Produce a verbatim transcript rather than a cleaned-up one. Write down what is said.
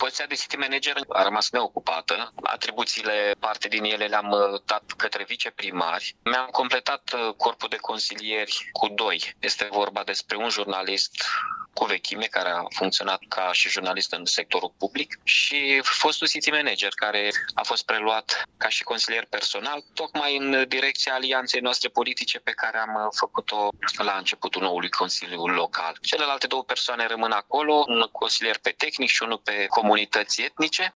Poziția de city manager a rămas neocupată. Atribuțiile, parte din ele le-am dat către viceprimari. Mi-am completat corpul de consilieri cu doi. Este vorba despre un jurnalist cu vechime, care a funcționat ca și jurnalist în sectorul public, și fostul city manager, care a fost preluat ca și consilier personal, tocmai în direcția alianței noastre politice pe care am făcut-o la începutul noului Consiliu Local. Celelalte două persoane rămân acolo, un consilier pe tehnic și unul pe comunități etnice.